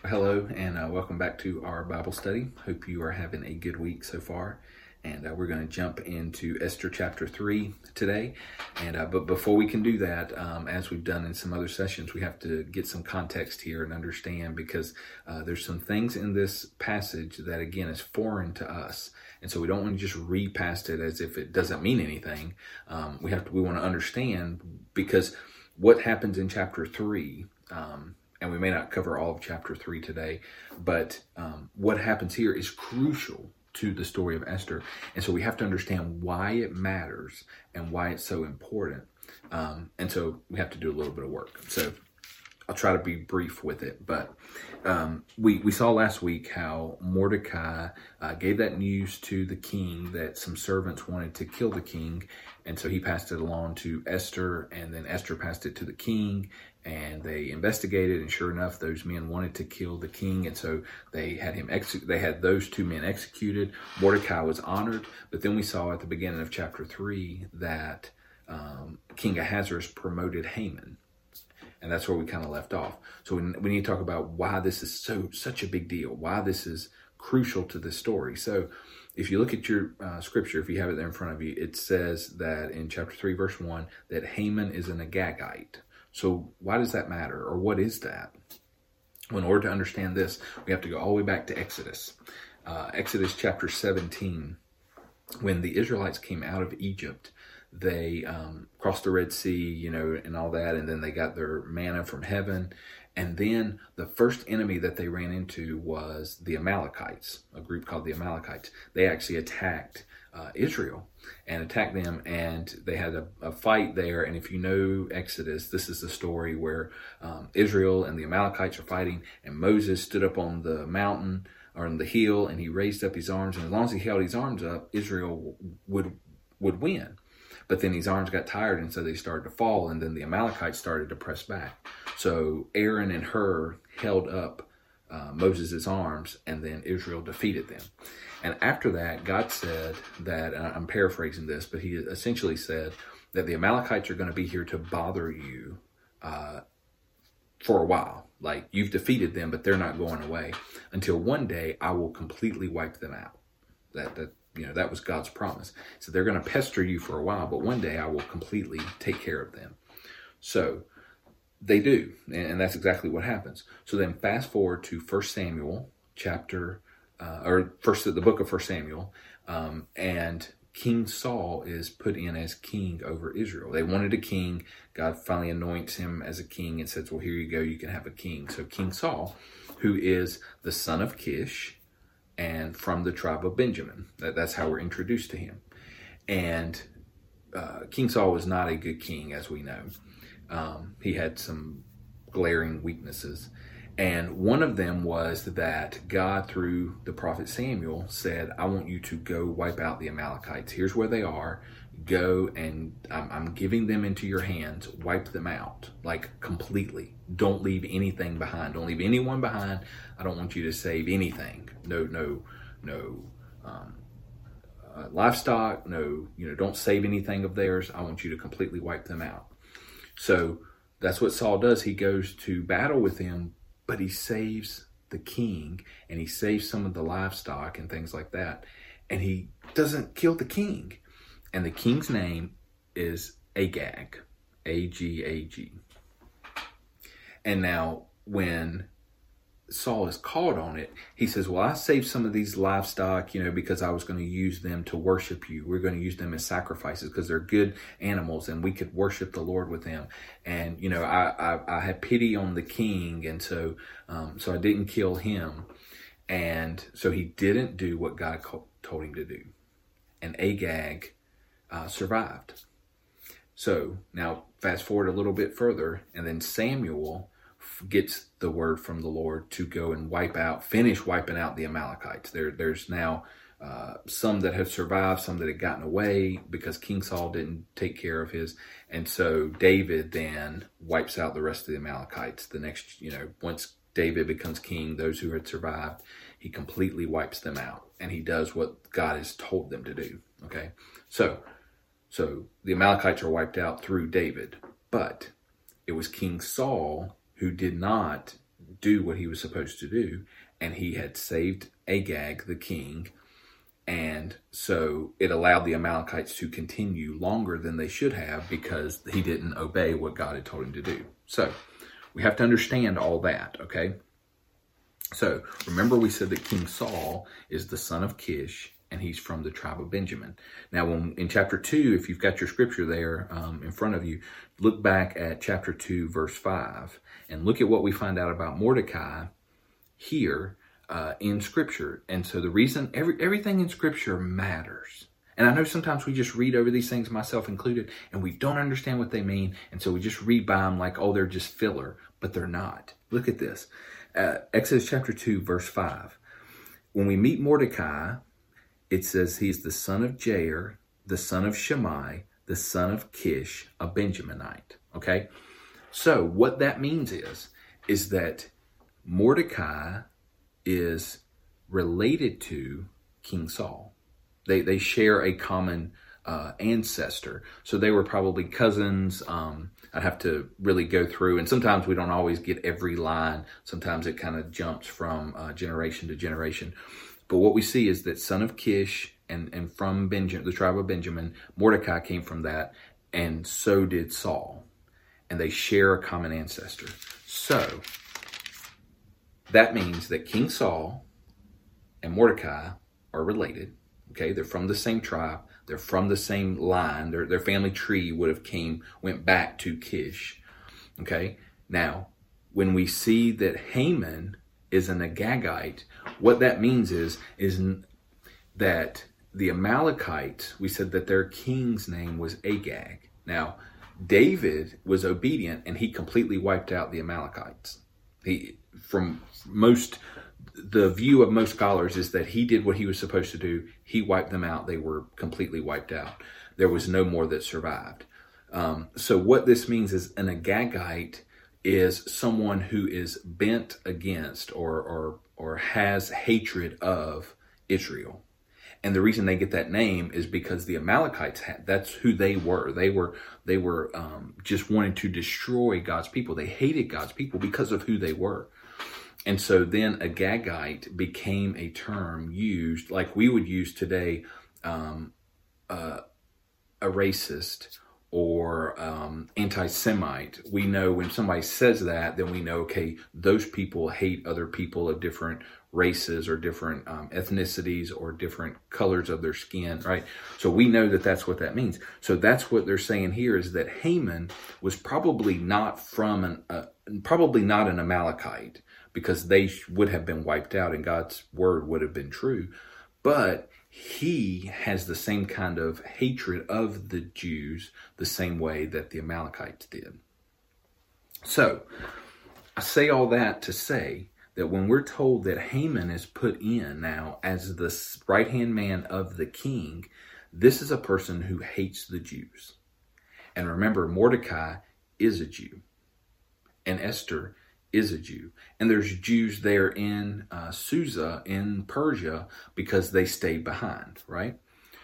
Hello, and welcome back to our Bible study. Hope you are having a good week so far. And we're going to jump into Esther chapter 3 today. But before we can do that, as we've done in some other sessions, we have to get some context here and understand, because there's some things in this passage that, again, is foreign to us. And so we don't want to just read past it as if it doesn't mean anything. We want to understand, because what happens in chapter 3, and we may not cover all of chapter 3 today, but what happens here is crucial to the story of Esther. And so we have to understand why it matters and why it's so important. And so we have to do a little bit of work. So I'll try to be brief with it. But we saw last week how Mordecai gave that news to the king that some servants wanted to kill the king. And so he passed it along to Esther, and then Esther passed it to the king, and they investigated, and sure enough, those men wanted to kill the king, and so they had they had those two men executed. Mordecai was honored, but then we saw at the beginning of chapter 3 that King Ahasuerus promoted Haman, and that's where we kind of left off. So we need to talk about why this is such a big deal, why this is crucial to the story. So if you look at your scripture, if you have it there in front of you, it says that in chapter 3, verse 1, that Haman is an Agagite. So why does that matter, or what is that? Well, in order to understand this, we have to go all the way back to Exodus. Exodus chapter 17, when the Israelites came out of Egypt, they crossed the Red Sea, and all that, and then they got their manna from heaven. And then the first enemy that they ran into was the Amalekites, a group called the Amalekites. They actually attacked Israel and attacked them, and they had a fight there. And if you know Exodus, this is the story where Israel and the Amalekites are fighting, and Moses stood up on the mountain or on the hill, and he raised up his arms, and as long as he held his arms up, Israel would win. But then his arms got tired, and so they started to fall, and then the Amalekites started to press back. So Aaron and Hur held up Moses' arms, and then Israel defeated them. And after that, God said that, and I'm paraphrasing this, but he essentially said that the Amalekites are going to be here to bother you for a while. Like, you've defeated them, but they're not going away until one day I will completely wipe them out. That was God's promise. So they're going to pester you for a while, but one day I will completely take care of them. So they do, and that's exactly what happens. So then fast forward to 1 Samuel the book of 1 Samuel, and King Saul is put in as king over Israel. They wanted a king. God finally anoints him as a king and says, well, here you go, you can have a king. So King Saul, who is the son of Kish, and from the tribe of Benjamin. That's how we're introduced to him. And King Saul was not a good king, as we know. He had some glaring weaknesses. And one of them was that God, through the prophet Samuel, said, I want you to go wipe out the Amalekites. Here's where they are. Go, and I'm giving them into your hands. Wipe them out, like, completely. Don't leave anything behind. Don't leave anyone behind. I don't want you to save anything. No livestock. Don't save anything of theirs. I want you to completely wipe them out. So that's what Saul does. He goes to battle with him, but he saves the king, and he saves some of the livestock and things like that. And he doesn't kill the king. And the king's name is Agag, A-G-A-G. And now when Saul is called on it, he says, well, I saved some of these livestock, because I was going to use them to worship you. We're going to use them as sacrifices because they're good animals, and we could worship the Lord with them. And, I had pity on the king, and so I didn't kill him. And so he didn't do what God told him to do. And Agag survived. So now fast forward a little bit further, and then Samuel gets the word from the Lord to go and finish wiping out the Amalekites. There's now some that have survived, some that had gotten away because King Saul didn't take care of his. And so David then wipes out the rest of the Amalekites. The next, once David becomes king, those who had survived, he completely wipes them out. And he does what God has told them to do. Okay. So the Amalekites are wiped out through David, but it was King Saul who did not do what he was supposed to do, and he had saved Agag, the king, and so it allowed the Amalekites to continue longer than they should have because he didn't obey what God had told him to do. So we have to understand all that, okay? So remember we said that King Saul is the son of Kish, and he's from the tribe of Benjamin. Now, in chapter 2, if you've got your scripture there in front of you, look back at chapter 2, verse 5, and look at what we find out about Mordecai here in scripture. And so the reason everything in scripture matters. And I know sometimes we just read over these things, myself included, and we don't understand what they mean. And so we just read by them like, oh, they're just filler, but they're not. Look at this. Exodus chapter 2, verse 5. When we meet Mordecai, it says he's the son of Jair, the son of Shammai, the son of Kish, a Benjaminite. Okay? So what that means is that Mordecai is related to King Saul. They share a common ancestor. So they were probably cousins. I'd have to really go through, and sometimes we don't always get every line. Sometimes it kind of jumps from generation to generation. But what we see is that son of Kish and from the tribe of Benjamin, Mordecai came from that, and so did Saul. And they share a common ancestor. So that means that King Saul and Mordecai are related. Okay, they're from the same tribe. They're from the same line. Their family tree went back to Kish. Okay, now when we see that Haman is an Agagite, what that means is that the Amalekites, we said that their king's name was Agag. Now, David was obedient and he completely wiped out the Amalekites. The view of most scholars is that he did what he was supposed to do. He wiped them out. They were completely wiped out. There was no more that survived. So what this means is an Agagite is someone who is bent against or has hatred of Israel. And the reason they get that name is because the Amalekites that's who they were. They were just wanting to destroy God's people. They hated God's people because of who they were. And so then Agagite became a term used like we would use today, a racist or anti-Semite. We know when somebody says that, then we know, okay, those people hate other people of different races or different ethnicities or different colors of their skin, right? So we know that that's what that means. So that's what they're saying here is that Haman was probably not probably not an Amalekite, because they would have been wiped out and God's word would have been true. But he has the same kind of hatred of the Jews the same way that the Amalekites did. So I say all that to say that when we're told that Haman is put in now as the right-hand man of the king, this is a person who hates the Jews. And remember, Mordecai is a Jew, and Esther is a Jew. And there's Jews there in Susa in Persia because they stayed behind, right?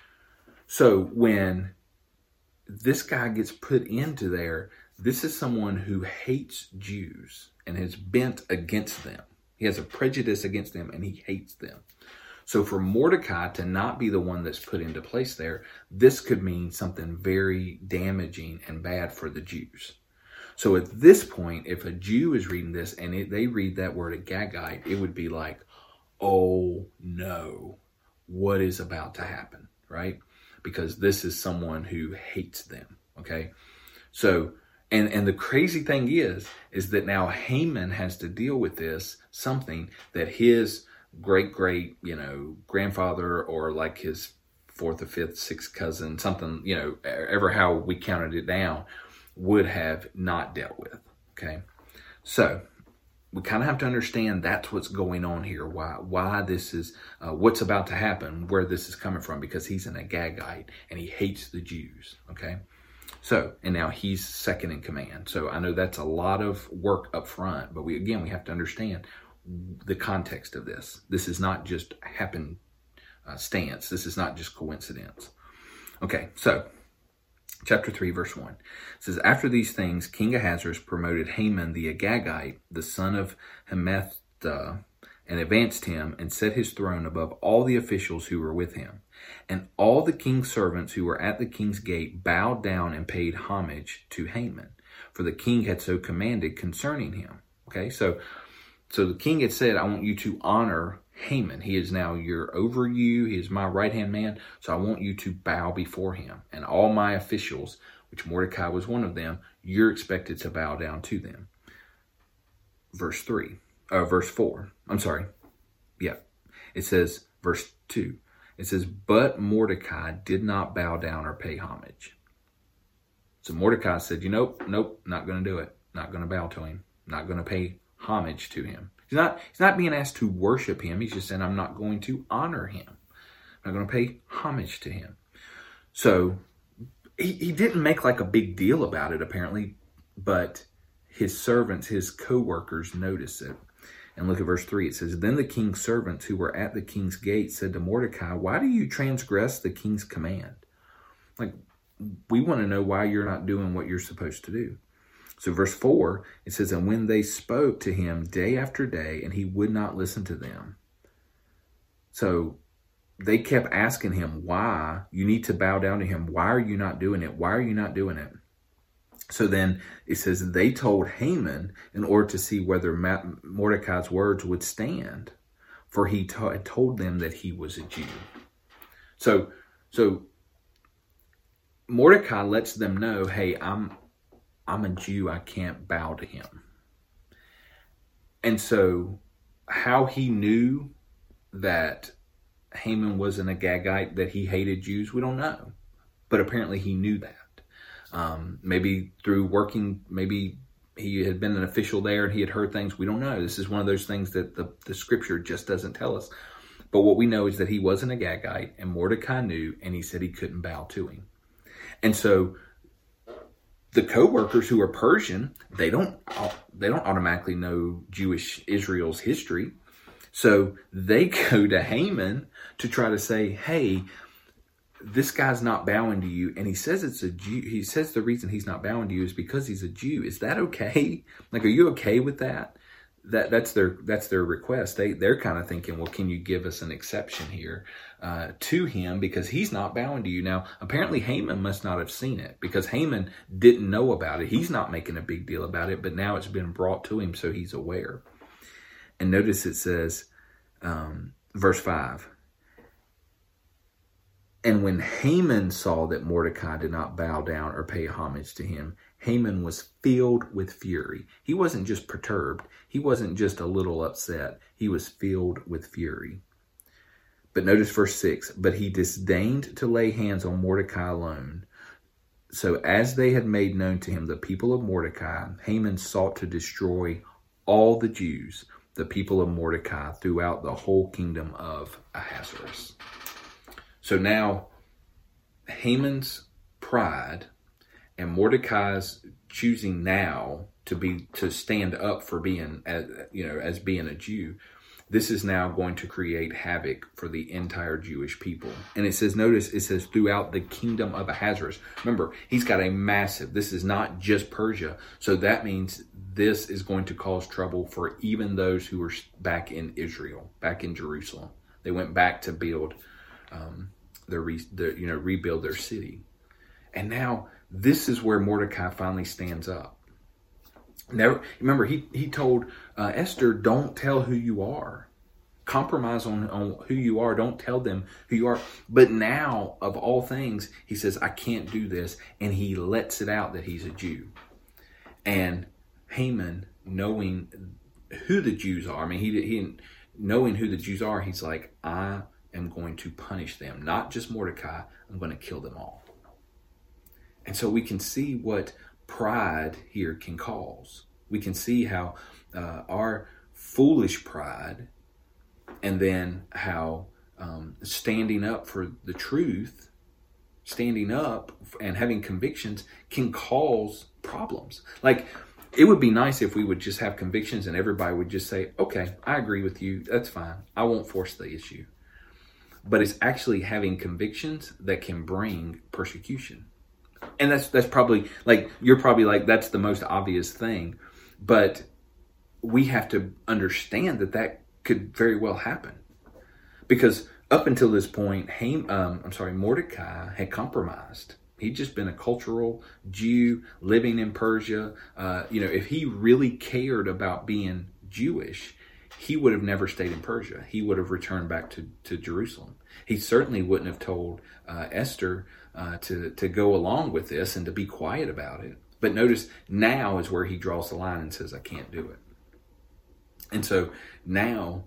So when this guy gets put into there, this is someone who hates Jews and is bent against them. He has a prejudice against them and he hates them. So for Mordecai to not be the one that's put into place there, this could mean something very damaging and bad for the Jews. So at this point, if a Jew is reading this and they read that word Agagite, it would be like, oh no, what is about to happen, right? Because this is someone who hates them, okay? So, and the crazy thing is that now Haman has to deal with this, something that his great, grandfather or like his fourth or fifth, sixth cousin, something, ever how we counted it down, would have not dealt with, okay? So we kind of have to understand that's what's going on here, why this is, what's about to happen, where this is coming from, because he's an Agagite and he hates the Jews, okay? So, and now he's second in command. So I know that's a lot of work up front, but we have to understand the context of this. This is not just happenstance. This is not just coincidence. Okay, so Chapter 3, verse 1. It says, After these things, King Ahasuerus promoted Haman the Agagite, the son of Hammedatha, and advanced him and set his throne above all the officials who were with him. And all the king's servants who were at the king's gate bowed down and paid homage to Haman, for the king had so commanded concerning him. Okay, so the king had said, I want you to honor Haman. He is now over you. He is my right-hand man. So I want you to bow before him. And all my officials, which Mordecai was one of them, you're expected to bow down to them. Verse 4. I'm sorry. Yeah. It says, verse 2. It says, but Mordecai did not bow down or pay homage. So Mordecai said, nope, not going to do it. Not going to bow to him. Not going to pay homage to him. He's not being asked to worship him. He's just saying, I'm not going to honor him. I'm not going to pay homage to him. So he didn't make like a big deal about it, apparently, but his servants, his co-workers noticed it. And look at verse 3. It says, Then the king's servants who were at the king's gate said to Mordecai, Why do you transgress the king's command? Like, we want to know why you're not doing what you're supposed to do. So verse 4, it says, And when they spoke to him day after day, and he would not listen to them. So they kept asking him, why? You need to bow down to him. Why are you not doing it? Why are you not doing it? So then it says they told Haman in order to see whether Mordecai's words would stand, for he had told them that he was a Jew. So Mordecai lets them know, hey, I'm a Jew. I can't bow to him. And so how he knew that Haman was an Agagite, that he hated Jews, we don't know. But apparently he knew that. Maybe through working, maybe he had been an official there and he had heard things. We don't know. This is one of those things that the scripture just doesn't tell us. But what we know is that he was an Agagite, and Mordecai knew, and he said he couldn't bow to him. And so the co-workers who are Persian, they don't automatically know Jewish Israel's history. So they go to Haman to try to say, hey, this guy's not bowing to you. And he says it's a Jew. He says the reason he's not bowing to you is because he's a Jew. Is that okay? Like, are you okay with that? That's their request. They're kind of thinking, well, can you give us an exception here to him because he's not bowing to you? Now, apparently Haman must not have seen it because Haman didn't know about it. He's not making a big deal about it, but now it's been brought to him, so he's aware. And notice it says, verse 5, And when Haman saw that Mordecai did not bow down or pay homage to him, Haman was filled with fury. He wasn't just perturbed. He wasn't just a little upset. He was filled with fury. But notice verse 6, But he disdained to lay hands on Mordecai alone. So as they had made known to him the people of Mordecai, Haman sought to destroy all the Jews, the people of Mordecai, throughout the whole kingdom of Ahasuerus. So now Haman's pride and Mordecai's choosing now to stand up for being, as being a Jew, this is now going to create havoc for the entire Jewish people. And it says, notice it says throughout the kingdom of Ahasuerus. Remember, he's got a massive, this is not just Persia. So that means this is going to cause trouble for even those who were back in Israel, back in Jerusalem. They went back to build rebuild their city. And now this is where Mordecai finally stands up. Now, remember, he told Esther, don't tell who you are. Compromise on who you are. Don't tell them who you are. But now, of all things, he says, I can't do this. And he lets it out that he's a Jew. And Haman, knowing who the Jews are, he knowing who the Jews are, he's like, I am going to punish them. Not just Mordecai, I'm going to kill them all. And so we can see what pride here can cause. We can see how our foolish pride, and then how standing up for the truth, standing up and having convictions can cause problems. Like, it would be nice if we would just have convictions and everybody would just say, okay, I agree with you. That's fine. I won't force the issue. But it's actually having convictions that can bring persecution. And that's probably like, you're probably like, that's the most obvious thing. But we have to understand that could very well happen. Because up until this point, Mordecai had compromised. He'd just been a cultural Jew living in Persia. If he really cared about being Jewish, he would have never stayed in Persia. He would have returned back to Jerusalem. He certainly wouldn't have told Esther to go along with this and to be quiet about it. But notice, now is where he draws the line and says, I can't do it. And so now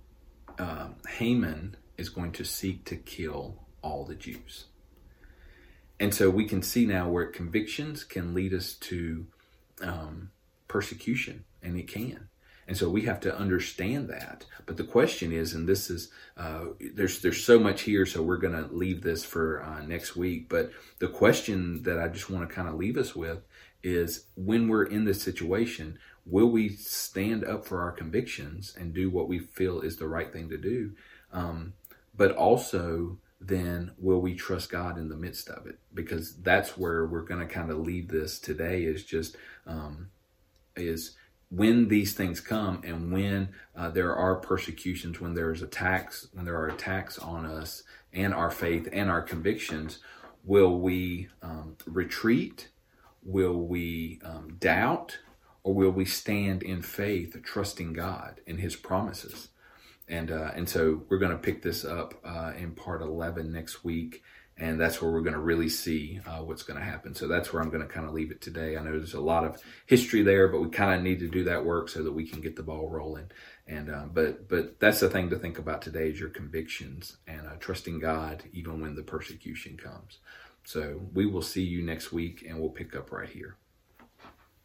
Haman is going to seek to kill all the Jews. And so we can see now where convictions can lead us to persecution, and it can. And so we have to understand that. But the question is, and this is, there's so much here, so we're going to leave this for next week. But the question that I just want to kind of leave us with is, when we're in this situation, will we stand up for our convictions and do what we feel is the right thing to do? But also, then will we trust God in the midst of it? Because that's where we're going to kind of leave this today, is just, is when these things come, and when there are persecutions, when there are attacks on us and our faith and our convictions, will we retreat? Will we doubt? Or will we stand in faith, trusting God and His promises? And so we're going to pick this up in part 11 next week. And that's where we're going to really see what's going to happen. So that's where I'm going to kind of leave it today. I know there's a lot of history there, but we kind of need to do that work so that we can get the ball rolling. And but that's the thing to think about today, is your convictions and trusting God even when the persecution comes. So we will see you next week, and we'll pick up right here.